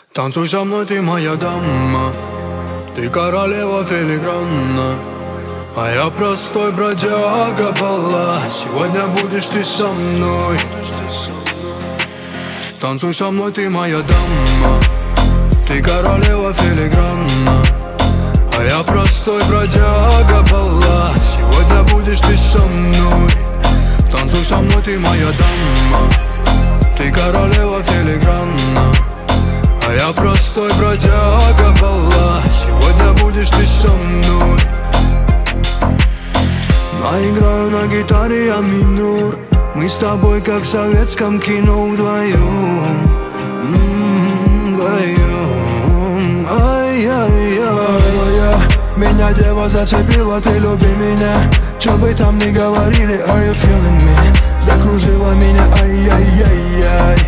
Танцуй со мной, ты моя дама, ты королева филигранна, а я простой бродяга бала. Сегодня будешь ты со мной. Танцуй со мной, ты моя дама, ты королева филигранна, а я простой бродяга бала. Сегодня будешь ты со мной. Танцуй со мной, ты моя дама, ты королева филигранна, а я простой бродяга бала. Сегодня будешь ты со мной. Наиграю на гитаре я минор, мы с тобой как в советском кино вдвоем, вдвоем. Ай-яй-яй, меня дева зацепила, ты люби меня. Чё бы там ни говорили, are you feeling me? Закружила меня, ай-яй-яй-яй.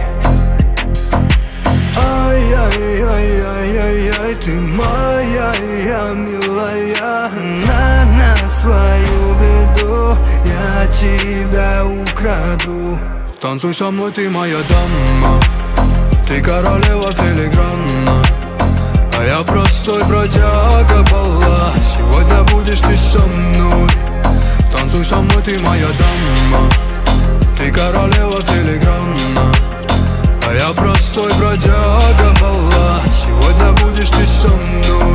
Ай-яй-яй-яй-яй, ты моя, я милая. На свою беду я тебя украду. Танцуй со мной, ты моя дама, ты королева филигранна, а я простой бродяга бала. Сегодня будешь ты со мной. Танцуй со мной, ты моя дама, ты королева филигранна, а я простой бродяга бала. Сегодня будешь ты со мной.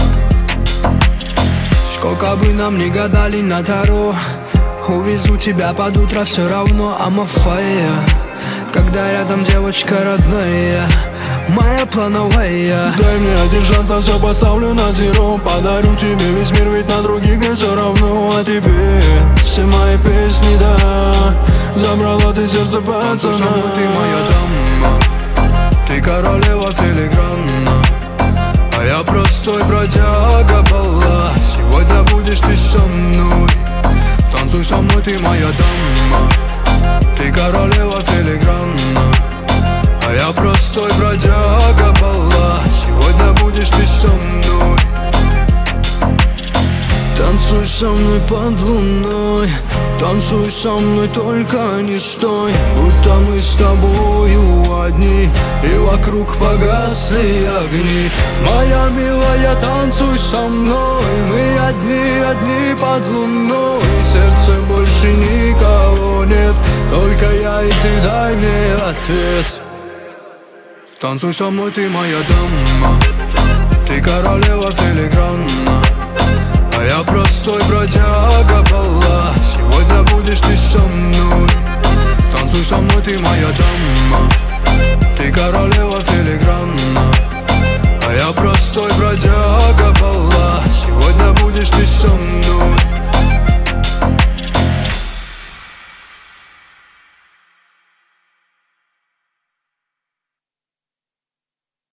Сколько бы нам ни гадали на таро, увезу тебя под утро все равно. I'm on fire, когда рядом девочка родная, моя плановая. Дай мне один шанс, а все поставлю на зеро. Подарю тебе весь мир, ведь на других мне все равно. А тебе все мои песни, да, забрала ты сердце пацана. Танцуй со мной, ты моя дама, ты королева филигранна, а я простой бродяга бала. Сегодня будешь ты со мной. Танцуй со мной, ты моя дама, ты королева филигранна, а я простой бродяга бала. Сегодня будешь ты со мной. Танцуй со мной под луной, танцуй со мной, только не стой. Будто мы с тобою одни, и вокруг погасли огни. Моя милая, танцуй со мной, мы одни под луной. В сердце больше никого нет, только я и ты, дай мне ответ. Танцуй со мной, ты моя дама, ты королева филигранна, а я простой бродяга бала. Сегодня будешь ты со мной. Танцуй со мной, ты моя дама, ты королева филигранна, а я простой